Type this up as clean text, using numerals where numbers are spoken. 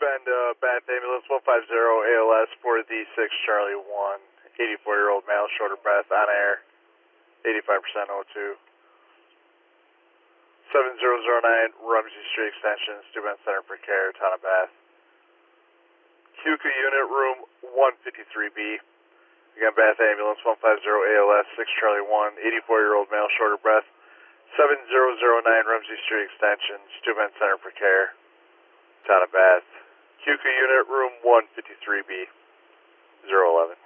Bend, Bath Ambulance 150 ALS for the 6 Charlie 1, 84-year-old male, shoulder breath, on air, 85% O2. 7009 Rumsey Street Extension, Steuben Center for Care, Town of Bath. QQ unit, room 153B. Again, Bath Ambulance 150 ALS 6 Charlie 1, 84-year-old male, shorter breath, 7009 Rumsey Street Extension, Steuben Center for Care, Town of Bath. QQ unit, room 153B, 011.